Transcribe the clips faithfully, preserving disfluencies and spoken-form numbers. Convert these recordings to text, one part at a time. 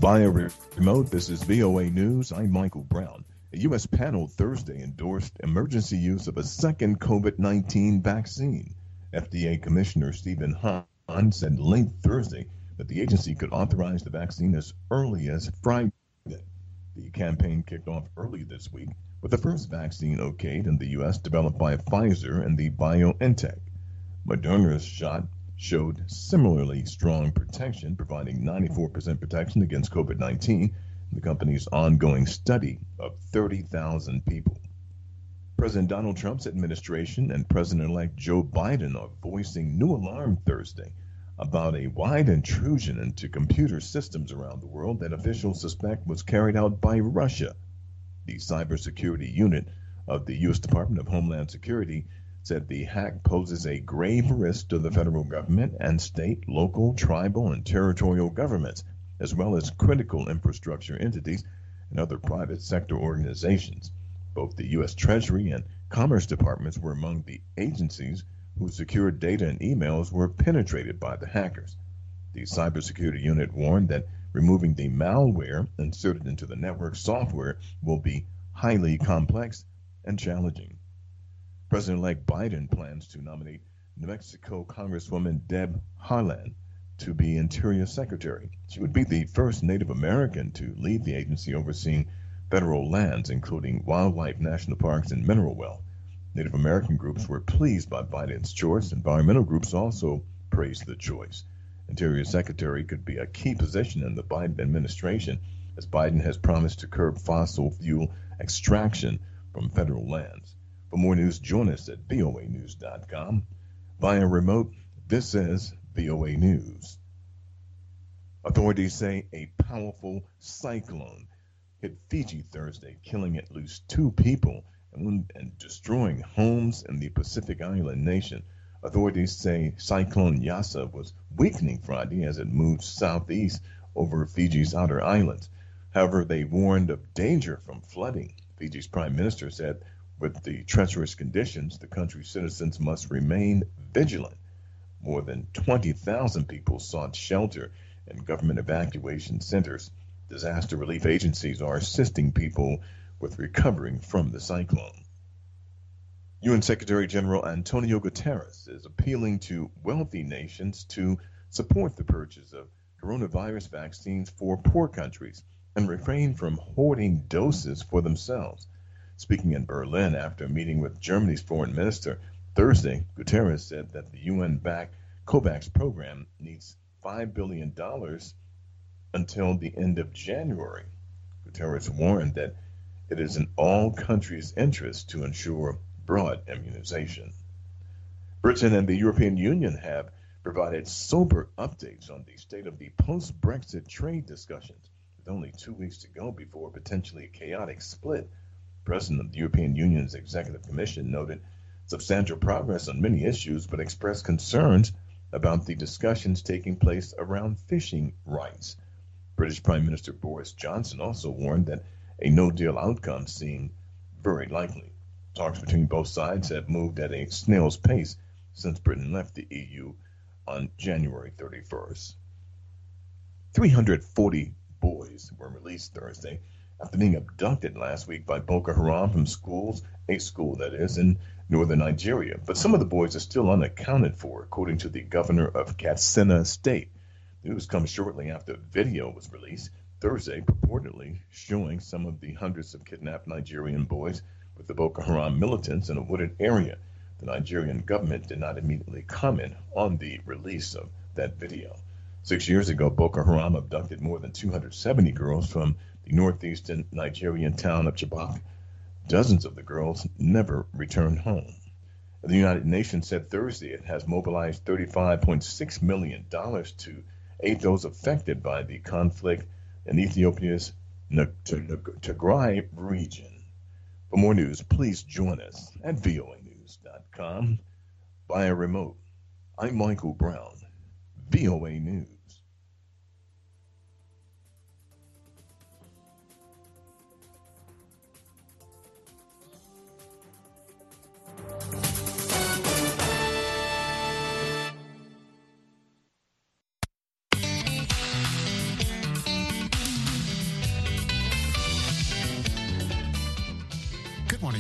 Via remote, this is V O A News. I'm Michael Brown. A U S panel Thursday endorsed emergency use of a second COVID nineteen vaccine. F D A Commissioner Stephen Hahn said late Thursday that the agency could authorize the vaccine as early as Friday. The campaign kicked off early this week with the first vaccine okayed in the U S developed by Pfizer and the BioNTech. Moderna's shot showed similarly strong protection, providing ninety-four percent protection against COVID nineteen in the company's ongoing study of thirty thousand people. President Donald Trump's administration and President-elect Joe Biden are voicing new alarm Thursday about a wide intrusion into computer systems around the world that officials suspect was carried out by Russia. The cybersecurity unit of the U S Department of Homeland Security said the hack poses a grave risk to the federal government and state, local, tribal, and territorial governments, as well as critical infrastructure entities and other private sector organizations. Both the U S Treasury and Commerce Departments were among the agencies whose secure data and emails were penetrated by the hackers. The cybersecurity unit warned that removing the malware inserted into the network software will be highly complex and challenging. President-elect Biden plans to nominate New Mexico Congresswoman Deb Haaland to be Interior Secretary. She would be the first Native American to lead the agency overseeing federal lands, including wildlife, national parks, and mineral wealth. Native American groups were pleased by Biden's choice. Environmental groups also praised the choice. Interior Secretary could be a key position in the Biden administration, as Biden has promised to curb fossil fuel extraction from federal lands. For more news, join us at V O A news dot com. Via remote, this is V O A News. Authorities say a powerful cyclone hit Fiji Thursday, killing at least two people and, and destroying homes in the Pacific Island nation. Authorities say Cyclone Yasa was weakening Friday as it moved southeast over Fiji's outer islands. However, they warned of danger from flooding. Fiji's prime minister said with the treacherous conditions, the country's citizens must remain vigilant. More than twenty thousand people sought shelter in government evacuation centers. Disaster relief agencies are assisting people with recovering from the cyclone. U N Secretary General Antonio Guterres is appealing to wealthy nations to support the purchase of coronavirus vaccines for poor countries and refrain from hoarding doses for themselves. Speaking in Berlin after a meeting with Germany's foreign minister Thursday, Guterres said that the U N-backed COVAX program needs five billion dollars until the end of January. Guterres warned that it is in all countries' interest to ensure broad immunization. Britain and the European Union have provided sober updates on the state of the post-Brexit trade discussions, with only two weeks to go before a potentially chaotic split. President of the European Union's Executive Commission noted substantial progress on many issues, but expressed concerns about the discussions taking place around fishing rights. British Prime Minister Boris Johnson also warned that a no-deal outcome seemed very likely. Talks between both sides have moved at a snail's pace since Britain left the E U on January thirty-first. three hundred forty boys were released Thursday after being abducted last week by Boko Haram from schools, a school that is, in northern Nigeria. But some of the boys are still unaccounted for, according to the governor of Katsina State. News comes shortly after a video was released Thursday, purportedly showing some of the hundreds of kidnapped Nigerian boys with the Boko Haram militants in a wooded area. The Nigerian government did not immediately comment on the release of that video. Six years ago, Boko Haram abducted more than two hundred seventy girls from the northeastern Nigerian town of Chibok. Dozens of the girls never returned home. The United Nations said Thursday it has mobilized thirty-five point six million dollars to aid those affected by the conflict in Ethiopia's Tigray region. For more news, please join us at V O A news dot com via remote. I'm Michael Brown, V O A News.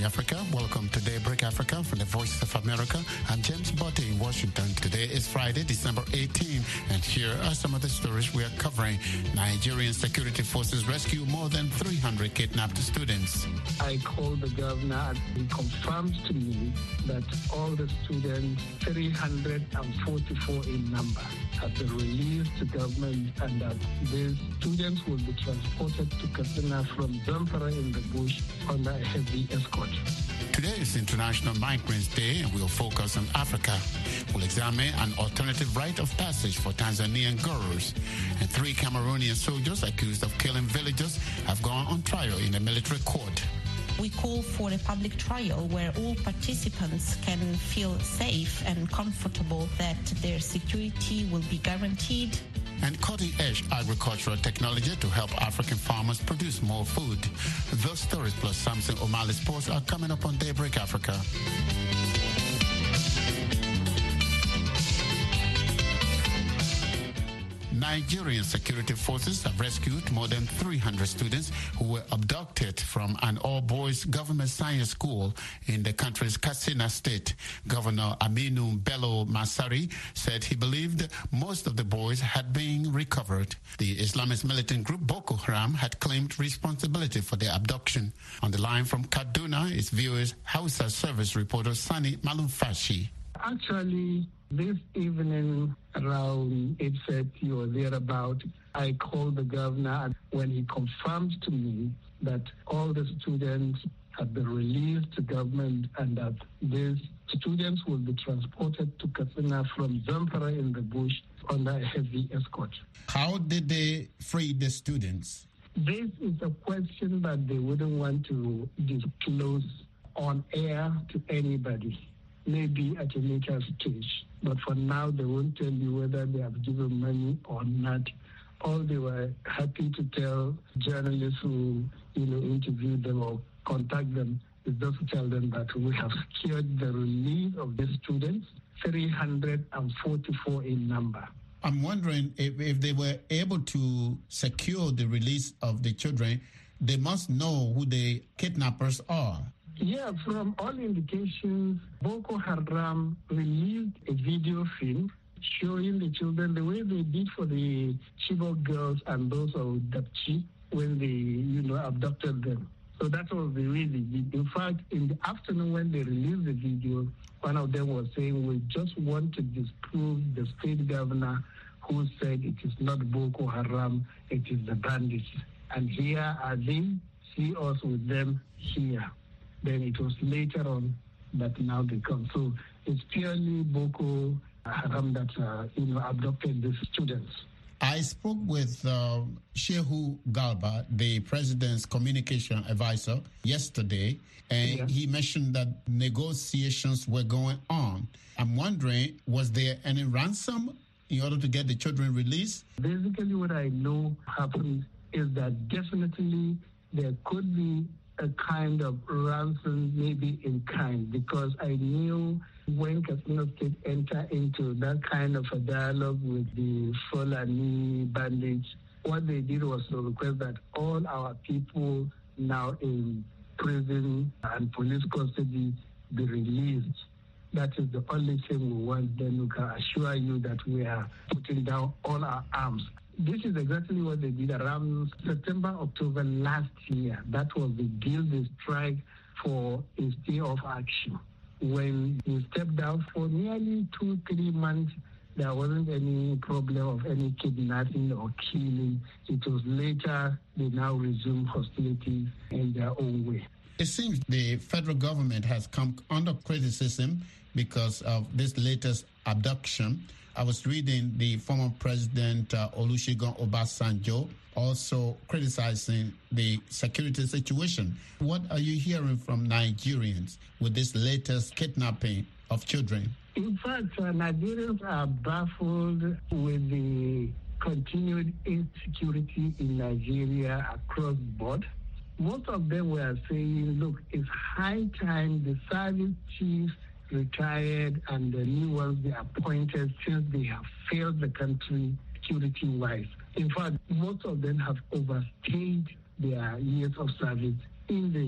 Africa. Welcome to Daybreak Africa from the Voice of America. I'm James Botte in Washington. Today is Friday, December eighteenth, and here are some of the stories we are covering. Nigerian security forces rescue more than three hundred kidnapped students. I called the governor and he confirmed to me that all the students, three hundred forty-four in number, have been released to government and that these students will be transported to Katsina from Zamfara in the bush under a heavy escort. Today is International Migrants Day, and we'll focus on Africa. We'll examine an alternative rite of passage for Tanzanian girls. And three Cameroonian soldiers accused of killing villagers have gone on trial in a military court. We call for a public trial where all participants can feel safe and comfortable that their security will be guaranteed. And cutting-edge agricultural technology to help African farmers produce more food. Those stories plus Samson O'Malley Sports are coming up on Daybreak Africa. Nigerian security forces have rescued more than three hundred students who were abducted from an all-boys government science school in the country's Katsina state. Governor Aminu Bello Masari said he believed most of the boys had been recovered. The Islamist militant group Boko Haram had claimed responsibility for their abduction. On the line from Kaduna is V O A's Hausa service reporter Sani Malumfashi. Actually, this evening around eight thirty or thereabout, I called the governor when he confirmed to me that all the students have been released to government and that these students will be transported to Katsina from Zamfara in the bush under a heavy escort. How did they free the students? This is a question that they wouldn't want to disclose on air to anybody. Maybe at a later stage. But for now, they won't tell you whether they have given money or not. All they were happy to tell journalists who, you know, interview them or contact them is just to tell them that we have secured the release of the students, three hundred forty-four in number. I'm wondering if, if they were able to secure the release of the children, they must know who the kidnappers are. Yeah, from all indications, Boko Haram released a video film showing the children the way they did for the Chibok girls and those of Dapchi when they, you know, abducted them. So that was the way they did. In fact, in the afternoon when they released the video, one of them was saying, we just want to disprove the state governor who said it is not Boko Haram, it is the bandits. And here are they, see us with them here. Then it was later on that now they come. So it's purely Boko Haram that, uh, you know, abducted the students. I spoke with uh, Shehu Galba, the president's communication advisor, yesterday, and yeah. he mentioned that negotiations were going on. I'm wondering, was there any ransom in order to get the children released? Basically, what I know happened is that definitely there could be a kind of ransom, maybe in kind, because I knew when Katsina State entered into that kind of a dialogue with the Fulani bandits, what they did was to request that all our people now in prison and police custody be released. That is the only thing we want. Then we can assure you that we are putting down all our arms. This is exactly what they did around September, October last year. That was the deal they struck for a stay of action. When we stepped down for nearly two, three months, there wasn't any problem of any kidnapping or killing. It was later they now resumed hostilities in their own way. It seems the federal government has come under criticism because of this latest abduction. I was reading the former president uh, Olusegun Obasanjo also criticizing the security situation. What are you hearing from Nigerians with this latest kidnapping of children? In fact, uh, Nigerians are baffled with the continued insecurity in Nigeria across the board. Most of them were saying, look, it's high time the service chiefs retired and the new ones they appointed since they have failed the country security-wise. In fact, most of them have overstayed their years of service in the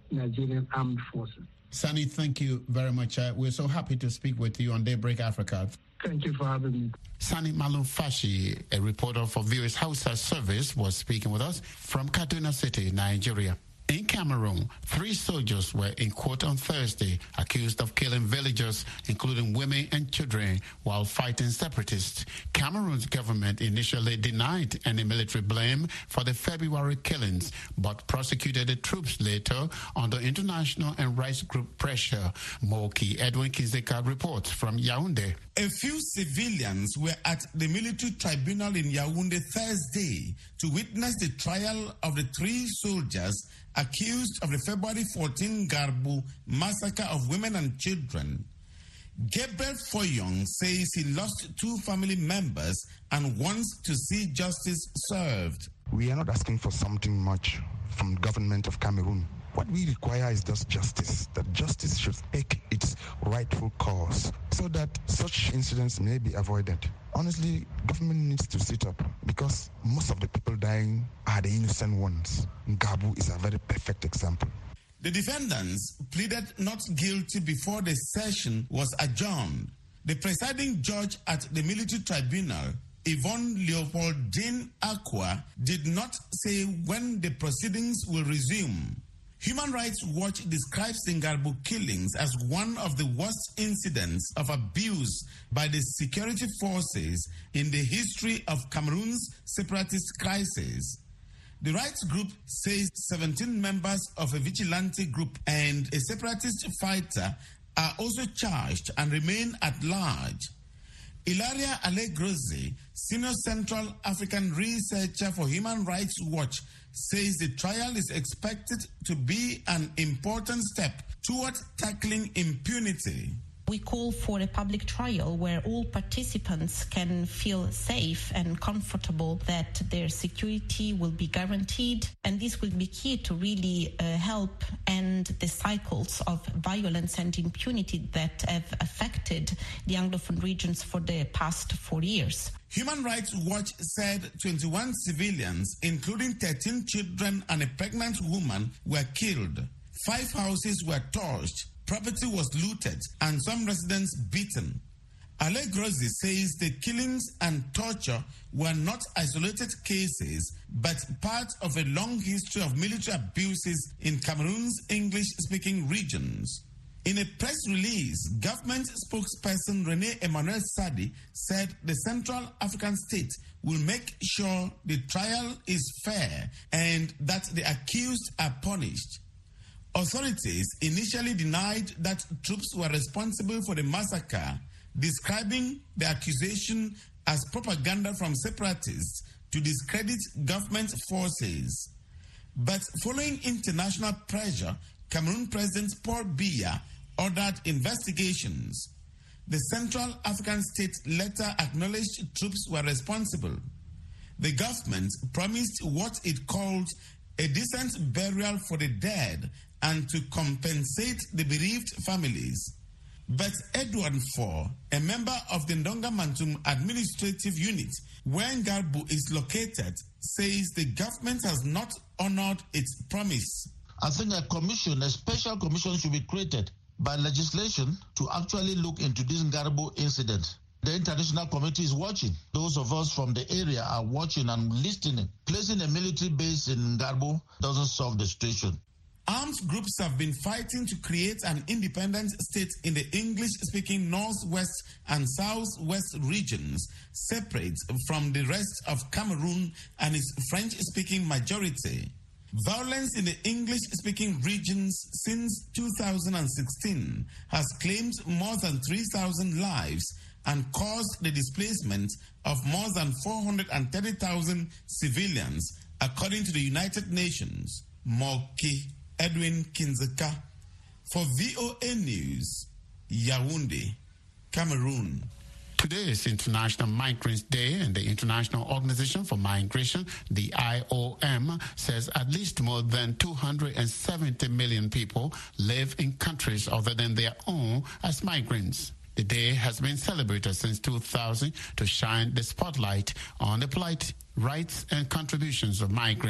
Nigerian Armed Forces. Sani, thank you very much. Uh, we're so happy to speak with you on Daybreak Africa. Thank you for having me. Sani Malumfashi, a reporter for V O A's Hausa service, was speaking with us from Kaduna City, Nigeria. In Cameroon, three soldiers were in court on Thursday, accused of killing villagers, including women and children, while fighting separatists. Cameroon's government initially denied any military blame for the February killings, but prosecuted the troops later under international and rights group pressure. Moki Edwin Kizeka reports from Yaoundé. A few civilians were at the military tribunal in Yaoundé Thursday to witness the trial of the three soldiers accused of the February fourteenth Garbu massacre of women and children. Gabriel Foyong says he lost two family members and wants to see justice served. We are not asking for something much from the government of Cameroon. What we require is just justice, that justice should take its rightful course so that such incidents may be avoided. Honestly, government needs to sit up because most of the people dying are the innocent ones. Gabu is a very perfect example. The defendants pleaded not guilty before the session was adjourned. The presiding judge at the military tribunal, Yvonne Leopoldine Aqua, did not say when the proceedings will resume. Human Rights Watch describes the Garbu killings as one of the worst incidents of abuse by the security forces in the history of Cameroon's separatist crisis. The rights group says seventeen members of a vigilante group and a separatist fighter are also charged and remain at large. Ilaria Alegrozi, Senior Central African Researcher for Human Rights Watch, says the trial is expected to be an important step toward tackling impunity. We call for a public trial where all participants can feel safe and comfortable that their security will be guaranteed. And this will be key to really uh, help end the cycles of violence and impunity that have affected the Anglophone regions for the past four years. Human Rights Watch said twenty-one civilians, including thirteen children and a pregnant woman, were killed. Five houses were torched. Property was looted and some residents beaten. Alegrozi says the killings and torture were not isolated cases, but part of a long history of military abuses in Cameroon's English-speaking regions. In a press release, government spokesperson Rene Emmanuel Sadi said the Central African state will make sure the trial is fair and that the accused are punished. Authorities initially denied that troops were responsible for the massacre, describing the accusation as propaganda from separatists to discredit government forces. But following international pressure, Cameroon President Paul Biya ordered investigations. The Central African state later acknowledged troops were responsible. The government promised what it called a decent burial for the dead and to compensate the bereaved families. But Edward Four, a member of the Ndonga Mantum administrative unit, where Garbu is located, says the government has not honored its promise. I think a commission, a special commission should be created by legislation to actually look into this Garbu incident. The international community is watching. Those of us from the area are watching and listening. Placing a military base in Garbu doesn't solve the situation. Armed groups have been fighting to create an independent state in the English-speaking Northwest and Southwest regions, separate from the rest of Cameroon and its French-speaking majority. Violence in the English-speaking regions since two thousand sixteen has claimed more than three thousand lives and caused the displacement of more than four hundred thirty thousand civilians, according to the United Nations. Moki Edwin Kinzeka for V O A News, Yaoundé, Cameroon. Today is International Migrants Day, and the International Organization for Migration, the I O M, says at least more than two hundred seventy million people live in countries other than their own as migrants. The day has been celebrated since two thousand to shine the spotlight on the plight, rights, and contributions of migrants.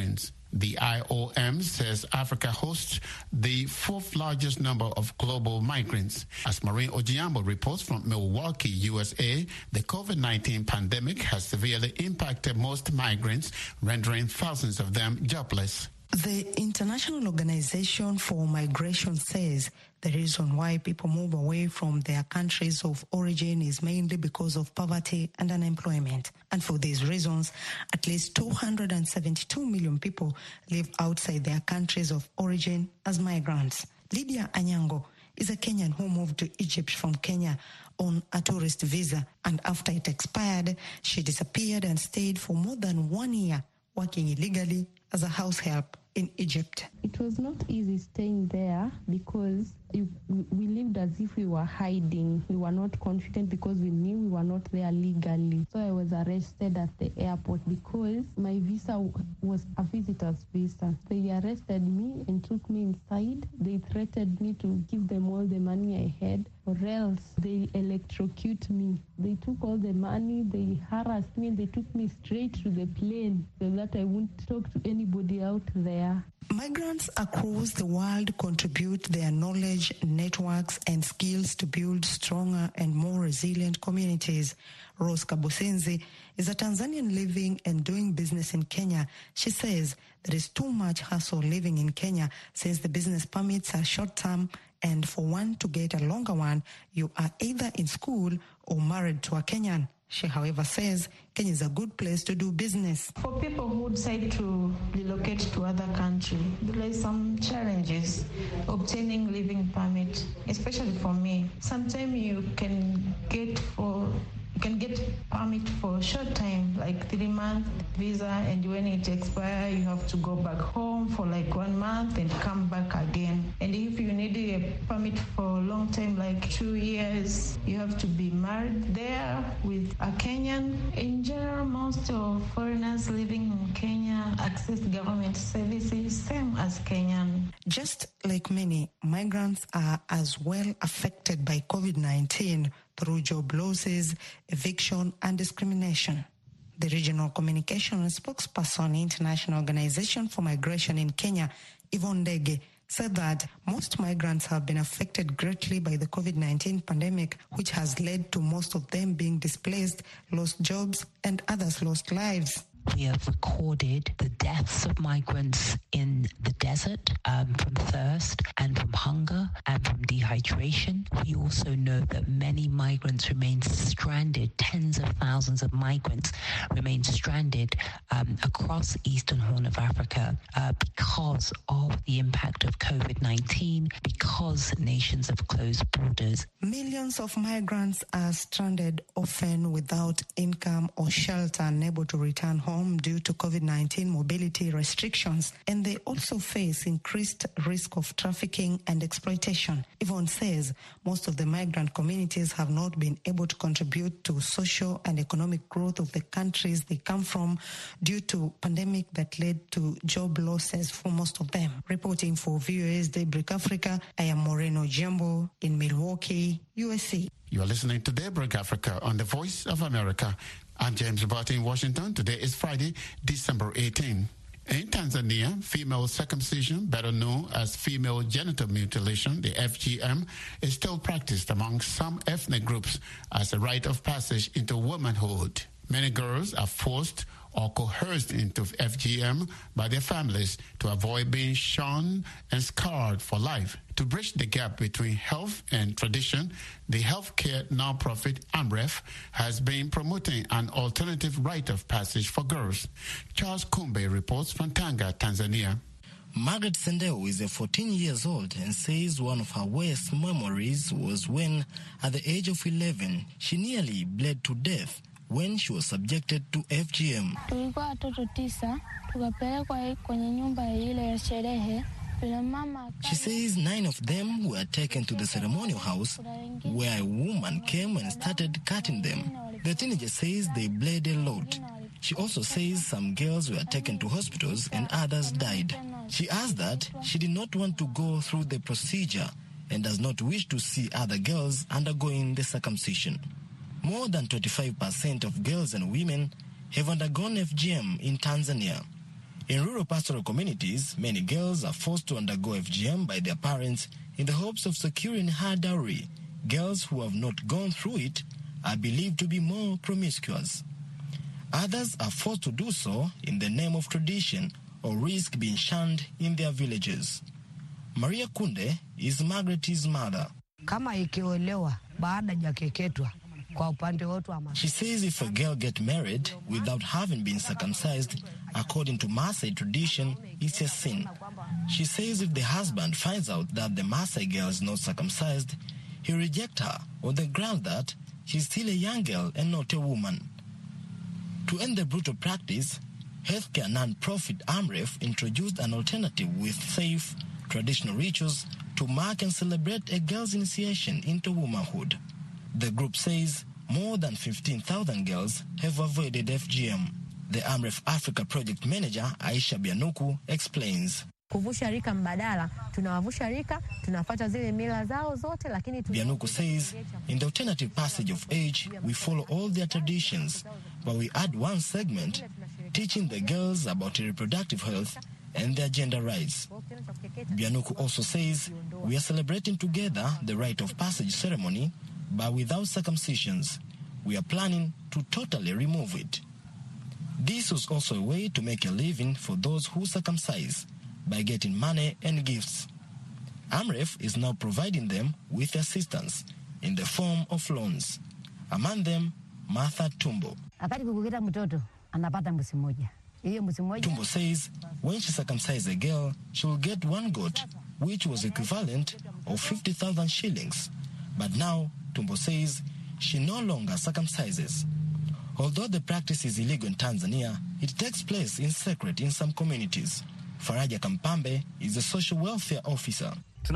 The I O M says Africa hosts the fourth largest number of global migrants. As Maureen Ojiambo reports from Milwaukee, U S A, the COVID nineteen pandemic has severely impacted most migrants, rendering thousands of them jobless. The International Organization for Migration says the reason why people move away from their countries of origin is mainly because of poverty and unemployment. And for these reasons, at least two hundred seventy-two million people live outside their countries of origin as migrants. Lydia Anyango is a Kenyan who moved to Egypt from Kenya on a tourist visa, and after it expired, she disappeared and stayed for more than one year working illegally as a house help in Egypt. It was not easy staying there because you, we lived as if we were hiding. We were not confident because we knew we were not there legally. So I was arrested at the airport because my visa was a visitor's visa. They arrested me and took me inside. They threatened me to give them all the money I had, or else they electrocute me. They took all the money, they harassed me, and they took me straight to the plane so that I wouldn't talk to anybody out there. Migrants across the world contribute their knowledge, networks, and skills to build stronger and more resilient communities. Rose Kabusenzi is a Tanzanian living and doing business in Kenya. She says there is too much hassle living in Kenya since the business permits are short-term, and for one to get a longer one, you are either in school or married to a Kenyan. She, however, says Kenya is a good place to do business. For people who decide to relocate to other countries, there are some challenges obtaining living permit, especially for me. Sometimes you can get for you can get permit for a short time, like three month visa, and when it expires, you have to go back home for like one month and come back again. And if you need a permit for a long time, like two years, you have to be married there with a Kenyan. In general, most of foreigners living in Kenya access government services same as Kenyan. Just like many, migrants are as well affected by COVID nineteen through job losses, eviction, and discrimination. The regional communication spokesperson, International Organization for Migration in Kenya, Yvonne Ndege, said that most migrants have been affected greatly by the COVID nineteen pandemic, which has led to most of them being displaced, lost jobs, and others lost lives. We have recorded the deaths of migrants in the desert um, from thirst and from hunger and from dehydration. We also know that many migrants remain stranded. Tens of thousands of migrants remain stranded um, across the Eastern Horn of Africa uh, because of the impact of COVID nineteen, because nations have closed borders. Millions of migrants are stranded, often without income or shelter, unable to return home due to COVID nineteen mobility restrictions, and they also face increased risk of trafficking and exploitation. Yvonne says most of the migrant communities have not been able to contribute to social and economic growth of the countries they come from due to pandemic that led to job losses for most of them. Reporting for V O A's Daybreak Africa, I am Maureen Ojiambo in Milwaukee, U S A. You are listening to Daybreak Africa on the Voice of America. I'm James Barty in Washington. Today is Friday, December eighteenth. In Tanzania, female circumcision, better known as female genital mutilation, the F G M, is still practiced among some ethnic groups as a rite of passage into womanhood. Many girls are forced or coerced into F G M by their families to avoid being shunned and scarred for life. To bridge the gap between health and tradition, the healthcare nonprofit AMREF has been promoting an alternative rite of passage for girls. Charles Kumbe reports from Tanga, Tanzania. Margaret Sendeu is a fourteen years old and says one of her worst memories was when, at the age of eleven, she nearly bled to death when she was subjected to F G M. Tulikuwa watoto tisa, tukapelekwa kwenye nyumba ile ya sherehe. She says nine of them were taken to the ceremonial house where a woman came and started cutting them. The teenager says they bled a lot. She also says some girls were taken to hospitals and others died. She adds that she did not want to go through the procedure and does not wish to see other girls undergoing the circumcision. More than twenty-five percent of girls and women have undergone F G M in Tanzania. In rural pastoral communities, many girls are forced to undergo F G M by their parents in the hopes of securing high dowry. Girls who have not gone through it are believed to be more promiscuous. Others are forced to do so in the name of tradition or risk being shunned in their villages. Maria Kunde is Margaret's mother. She says if a girl gets married without having been circumcised, according to Maasai tradition, it's a sin. She says if the husband finds out that the Maasai girl is not circumcised, he rejects her on the ground that she's still a young girl and not a woman. To end the brutal practice, healthcare non-profit AMREF introduced an alternative with safe, traditional rituals to mark and celebrate a girl's initiation into womanhood. The group says more than fifteen thousand girls have avoided F G M. The AMREF Africa project manager, Aisha Bianuku, explains. Bianuku says, in the alternative passage of age, we follow all their traditions, but we add one segment teaching the girls about reproductive health and their gender rights. Bianuku also says, we are celebrating together the rite of passage ceremony, but without circumcisions. We are planning to totally remove it. This was also a way to make a living for those who circumcise by getting money and gifts. AMREF is now providing them with assistance in the form of loans. Among them, Martha Tumbo. Tumbo says when she circumcised a girl, she will get one goat, which was equivalent of fifty thousand shillings. But now, Tumbo says she no longer circumcises. Although the practice is illegal in Tanzania, it takes place in secret in some communities. Faraja Kampambe is a social welfare officer.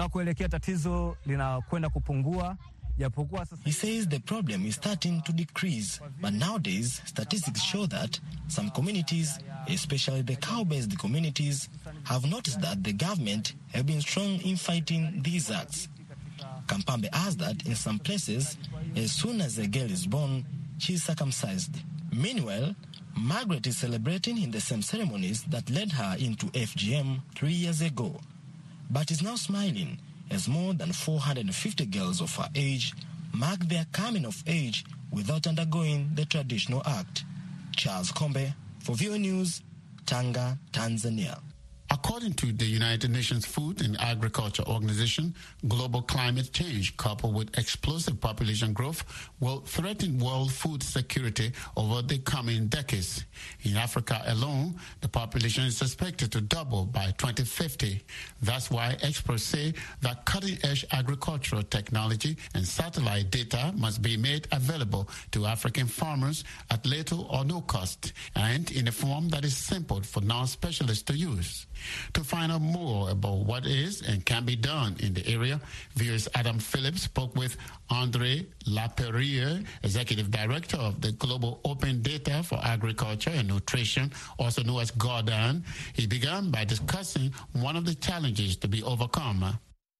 He says the problem is starting to decrease, but nowadays statistics show that some communities, especially the cow-based communities, have noticed that the government have been strong in fighting these acts. Kampambe adds that in some places, as soon as a girl is born, she is circumcised. Meanwhile, Margaret is celebrating in the same ceremonies that led her into F G M three years ago, but is now smiling as more than four hundred fifty girls of her age mark their coming of age without undergoing the traditional act. Charles Kombe for V O A News, Tanga, Tanzania. According to the United Nations Food and Agriculture Organization, global climate change coupled with explosive population growth will threaten world food security over the coming decades. In Africa alone, the population is expected to double by twenty fifty. That's why experts say that cutting-edge agricultural technology and satellite data must be made available to African farmers at little or no cost and in a form that is simple for non-specialists to use. To find out more about what is and can be done in the area, V O A's Adam Phillips spoke with Andre Laperriere, Executive Director of the Global Open Data for Agriculture and Nutrition, also known as GORDAN. He began by discussing one of the challenges to be overcome.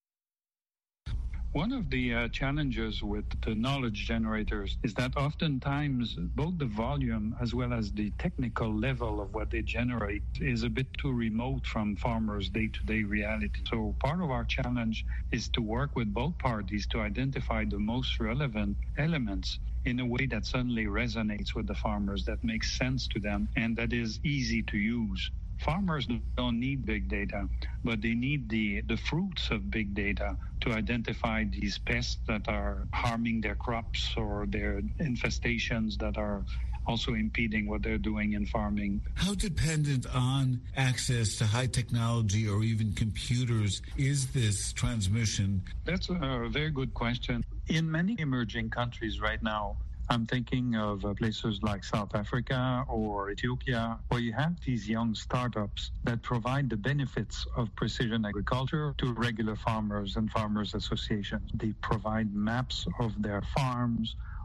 One of the uh, challenges with the knowledge generators is that oftentimes both the volume as well as the technical level of what they generate is a bit too remote from farmers' day-to-day reality. So part of our challenge is to work with both parties to identify the most relevant elements in a way that suddenly resonates with the farmers, that makes sense to them, and that is easy to use. Farmers don't need big data, but they need the, the fruits of big data to identify these pests that are harming their crops or their infestations that are also impeding what they're doing in farming. How dependent on access to high technology or even computers is this transmission? That's a very good question. In many emerging countries right now, I'm thinking of uh, places like South Africa or Ethiopia, where you have these young startups that provide the benefits of precision agriculture to regular farmers and farmers associations. They provide maps of their farms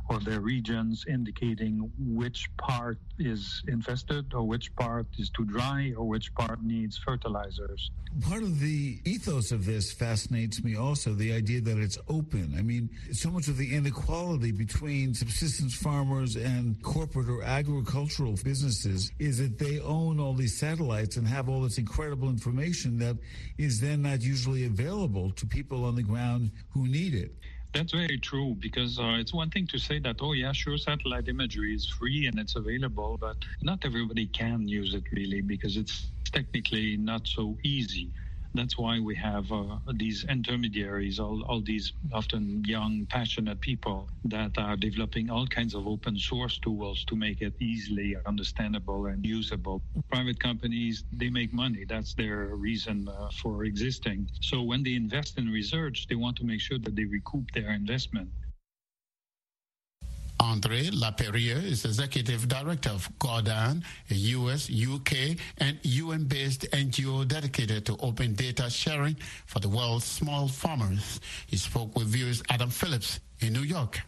for their regions, indicating which part is infested or which part is too dry or which part needs fertilizers. Part of the ethos of this fascinates me also, the idea that it's open. I mean, so much of the inequality between subsistence farmers and corporate or agricultural businesses is that they own all these satellites and have all this incredible information that is then not usually available to people on the ground who need it. That's very true, because uh, it's one thing to say that, oh yeah, sure, satellite imagery is free and it's available, but not everybody can use it really, because it's technically not so easy. That's why we have uh, these intermediaries, all, all these often young, passionate people that are developing all kinds of open source tools to make it easily understandable and usable. Private companies, they make money. That's their reason uh, for existing. So when they invest in research, they want to make sure that they recoup their investment. André Laperriere is Executive Director of Gaudan, a U S, U K, and U N-based N G O dedicated to open data sharing for the world's small farmers. He spoke with viewers Adam Phillips in New York.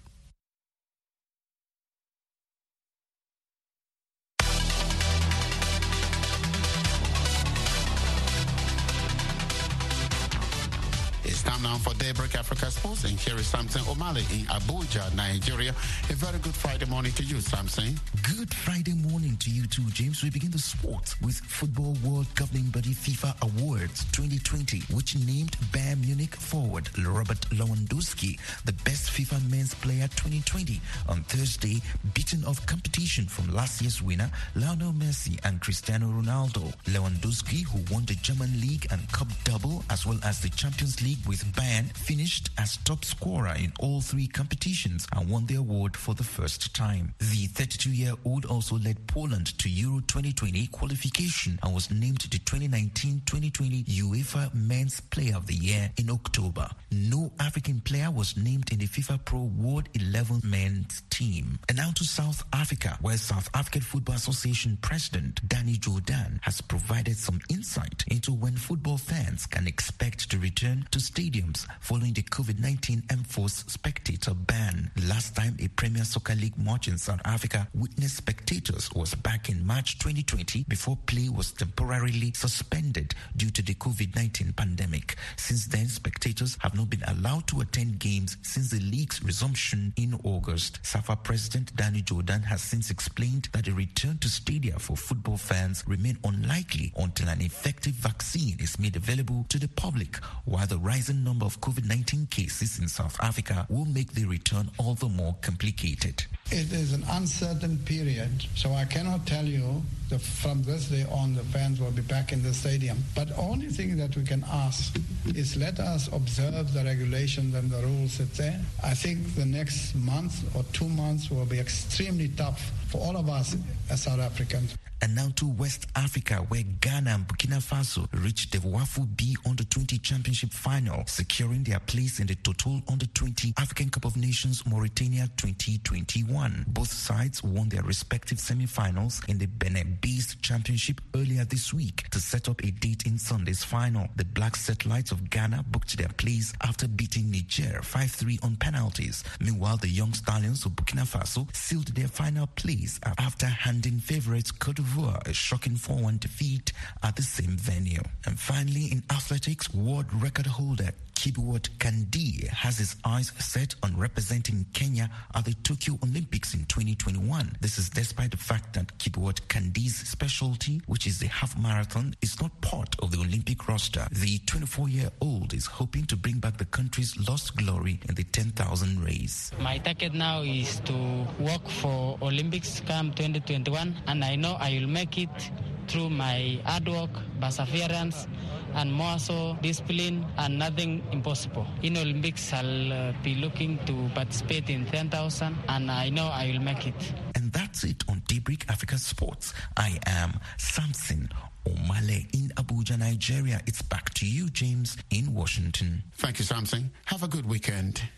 It's time now for Daybreak Africa Sports, and here is Samson Omale in Abuja, Nigeria. A very good Friday morning to you, Samson. Good Friday morning to you too, James. We begin the sport with Football World Governing Body FIFA Awards twenty twenty, which named Bayern Munich forward Robert Lewandowski the best FIFA Men's Player twenty twenty on Thursday, beating off competition from last year's winner Lionel Messi and Cristiano Ronaldo. Lewandowski, who won the German League and Cup double as well as the Champions League with Bayern, finished as top scorer in all three competitions and won the award for the first time. The thirty-two-year-old also led Poland to Euro twenty twenty qualification and was named the twenty nineteen twenty twenty UEFA Men's Player of the Year in October. No African player was named in the FIFA Pro World eleven men's team. And now to South Africa, where South African Football Association President Danny Jordan has provided some insight into when football fans can expect to return to stadiums following the COVID nineteen enforced spectator ban. Last time a Premier Soccer League match in South Africa witnessed spectators was back in March twenty twenty, before play was temporarily suspended due to the COVID nineteen pandemic. Since then, spectators have not been allowed to attend games since the league's resumption in August. SAFA President Danny Jordan has since explained that a return to stadia for football fans remain unlikely until an effective vaccine is made available to the public, while the rising number of COVID nineteen cases in South Africa will make the return all the more complicated. It is an uncertain period, so I cannot tell you that from this day on the fans will be back in the stadium. But the only thing that we can ask is let us observe the regulations and the rules that's there. I think the next month or two months will be extremely tough for all of us as South Africans. And now to West Africa, where Ghana and Burkina Faso reached the WAFU B Under twenty Championship final, securing their place in the Total Under twenty African Cup of Nations Mauritania twenty twenty-one. Both sides won their respective semi-finals in the Benin-based championship earlier this week to set up a date in Sunday's final. The Black Satellites of Ghana booked their place after beating Niger five three on penalties. Meanwhile, the Young Stallions of Burkina Faso sealed their final place after handing favourites Cote d'Ivoire a shocking four one defeat at the same venue. And finally, in athletics, world record holder Kibiwott Kandi has his eyes set on representing Kenya at the Tokyo Olympics in twenty twenty-one. This is despite the fact that Kibiwott Kandi's specialty, which is the half marathon, is not part of the Olympic roster. The twenty-four-year-old is hoping to bring back the country's lost glory in the ten thousand race. My target now is to work for Olympics Camp twenty twenty-one, and I know I will make it through my hard work, perseverance, and more so discipline, and nothing impossible. In Olympics, I'll uh, be looking to participate in ten thousand, and I know I will make it. And that's it on Daybreak Africa Sports. I am Samson Omale in Abuja, Nigeria. It's back to you, James, in Washington. Thank you, Samson. Have a good weekend.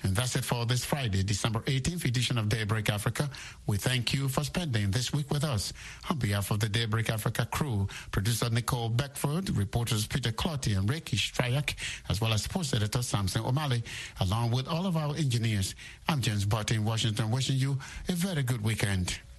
And that's it for this Friday, December eighteenth edition of Daybreak Africa. We thank you for spending this week with us. On behalf of the Daybreak Africa crew, producer Nicole Beckford, reporters Peter Clotty and Ricky Strayak, as well as sports editor Samson O'Malley, along with all of our engineers, I'm James Barty in Washington, wishing you a very good weekend.